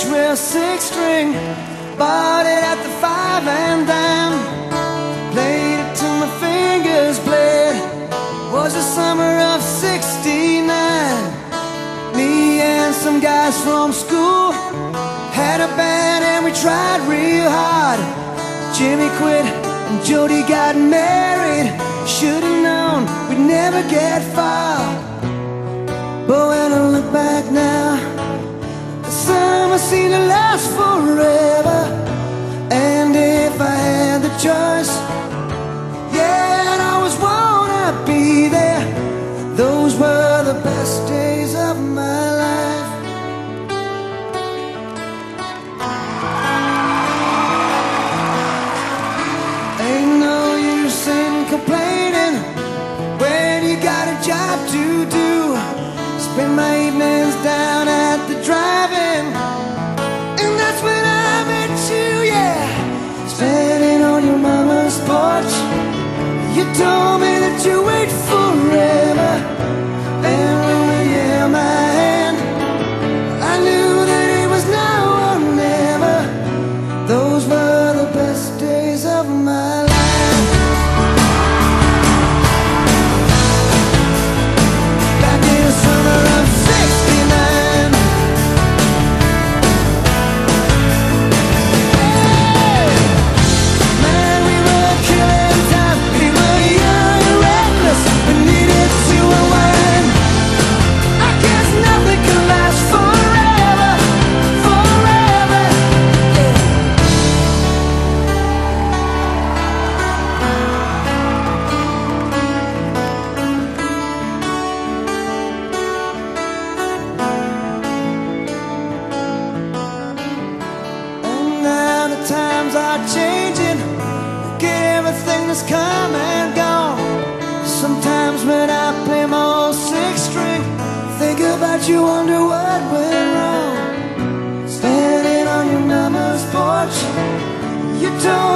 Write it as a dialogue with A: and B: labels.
A: real six-string, bought it at the Five and Dime. Played it till my fingers bled. Was the summer of '69. Me and some guys from school had a band and we tried real hard. Jimmy quit and Jody got married. Should've known we'd never get far. But when I look back now, the summer seemed to last forever. And if I had the choice, yeah, I'd always wanna be there. Those were the best days of my life. Ain't no use in complaining when you got a job to do. Spend my evenings down at the drive-in, and that's when I met you, yeah. Standing on your mama's porch, you told me that you wait forever. And when you held my hand, I knew that it was now or never. Those were the best days of my life. Back in the summer of '69. Hey! Man, we were killing time. We were young and reckless. We needed to unwind. I guess nothing could last forever, forever, yeah. And now the times are changing. Look at everything that's come and gone. Sometimes when I play my old six-string, think about you, wonder what went wrong. Standing on your mama's porch, you told